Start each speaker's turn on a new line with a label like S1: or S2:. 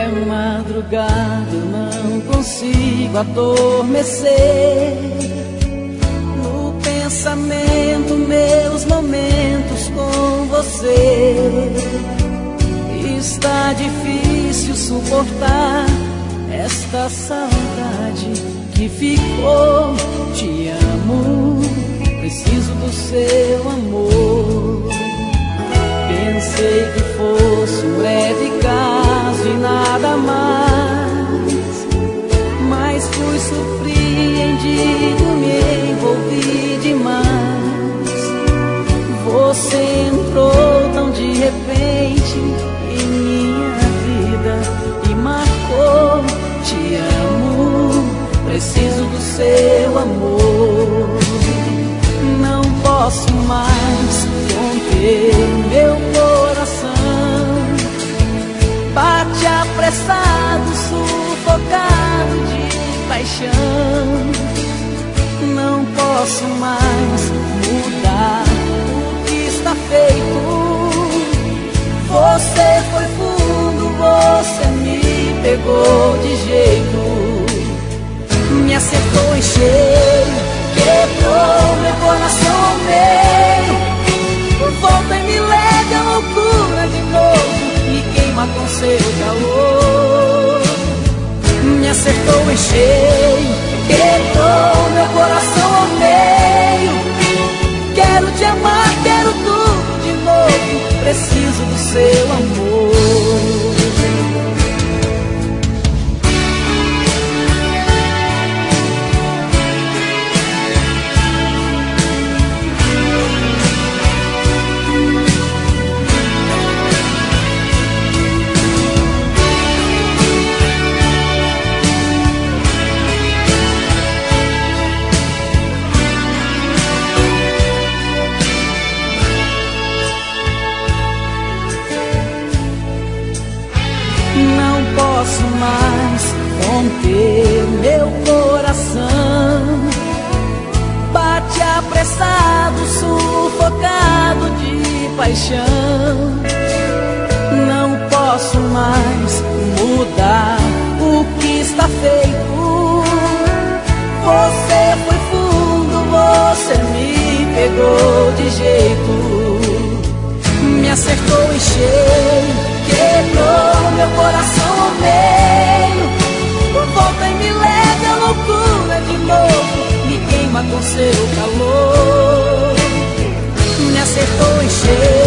S1: madrugada eu não consigo adormecer. No pensamento, meus momentos com você. Está difícil suportar esta saudade que ficou. Te amo, preciso do seu amor. Pensei que fosse um breve caso e nada mais, mas fui surpreendido, me envolvi demais. Você entrou tão de repente em minha vida e marcou. Te amo, preciso do seu amor. Não posso mais conter meu coração. Bate apressado, sufocado de paixão. Não posso mais mudar o que está feito. Você foi fundo, você me pegou de jeito. Me acertou em cheio, quebrou meu coração ao meio. Volta e me leve à loucura de novo, me queima com seu calor. Me acertou em cheio, quebrou meu coração ao meio. Quero te amar, quero tudo de novo, preciso do seu amor. Posso mais conter meu coração. Bate apressado, sufocado de paixão. Não posso mais mudar o que está feito. Você foi fundo, você me pegou de jeito. Me acertou em cheio, quebrou meu coração ao meio. Volta e me leve à loucura de novo, me queima com seu calor. Me acertou em cheio,